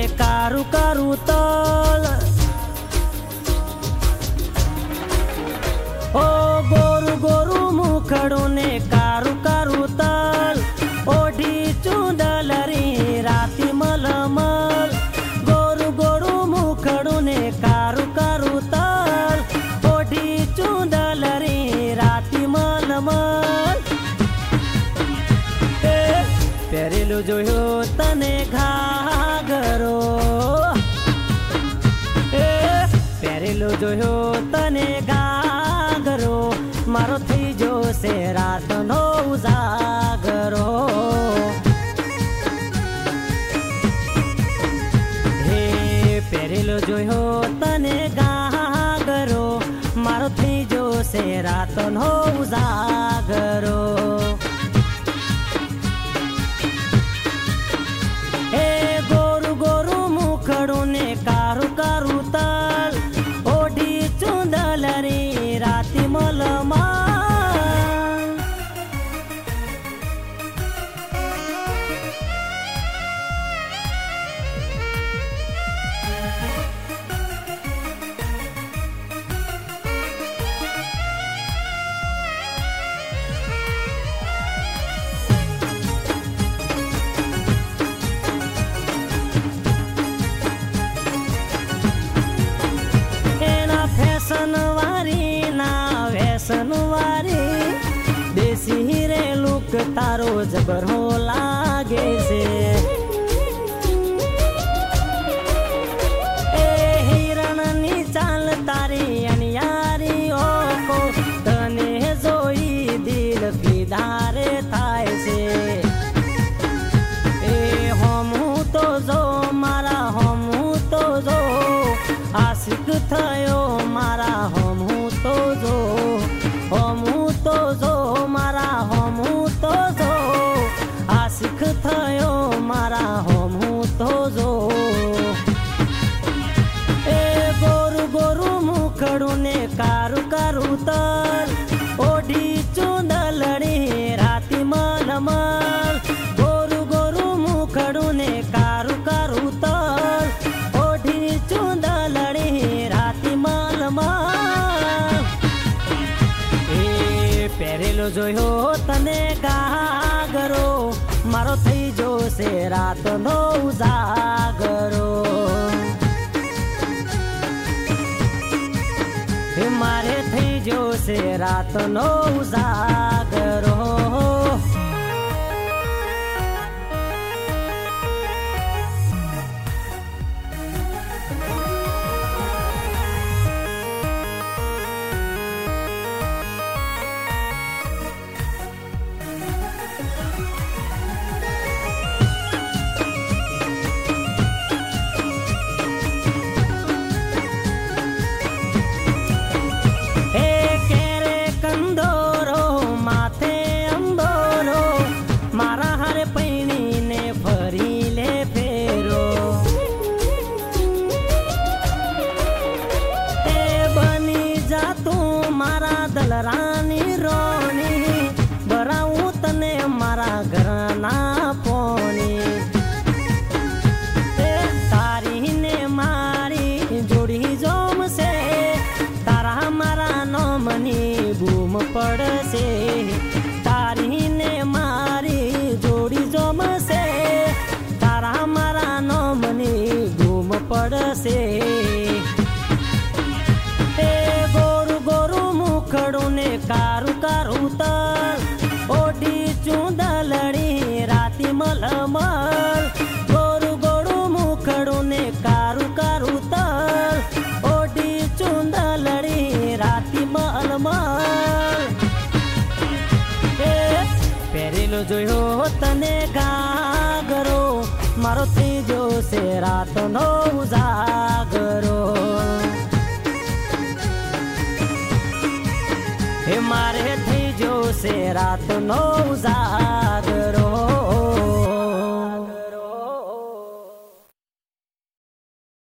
કારું કારું તલ ઓ ગોરું ગોરું મુખડું ને કારું કારું તલ ઓઢી ચૂંદલરી રાતી મલમલ ગોરું ગોરું મુખડું ને કારું કારું તલ ઓઢી ચૂંદલરી રાતી મલમલ પહેરેલું જોયો તને ઘાઘરો પહેરેલું જોયો તને ઘાઘરો મારો થઈ જોશે રાતનો ઉજાગરો હે પહેરેલું જોયો તને ઘાઘરો મારો થઈ જોશે રાતનો ઉજાગરો ને કારું કારું તલ ઓઢી ચૂંદલરી રાતી મલમાં सनवारी देसी हीरे लुक तारो जबर हो लागे से ए हिरण नी चाल तारी अनियारी ओ को तने जोई दिल फिदारे थाय से ए हमू तो जो मारा हमू तो जो आशिक थयो मारा हमू तो जो हमू तो जो मारा हमू तो जो आशिक थयो मारा हमू तो जो ए गोरु गोरु मुखड़ू ने कारू कारू तल ओढ़ी चूंदलड़ी राती मलमल गोरु गोरु मुखड़ू ने कारू कारू तल ओढ़ी चूंदलड़ी राती मलमल પહેરેલો જોયો તને ઘાઘરો મારો થઈ જોશે રાતનો ઉજાગરો મારે થઈ જોશે રાતનો ઉજાગરો रानी रोनी बराऊ तने मारा घरना पोनी तारी ने मारी जोड़ी जोम से तारा मारा नोमनी बूम पड़ से तारी ने मारी जोड़ी जोम से तारा मारा नोमनी बूम पड़ से ने कारू कारू तल ओढ़ी चूंदलड़ी राती मलमल गोरु गोरु मुखड़ू ने कारू कारू तल ओढ़ी चूंदलड़ी राती मलमल પહેરેલો જોયો તને ઘાઘરો મારો થઈ જોશે રાતનો ઉજાગરો हे मारे थी जो से रात नो उजागर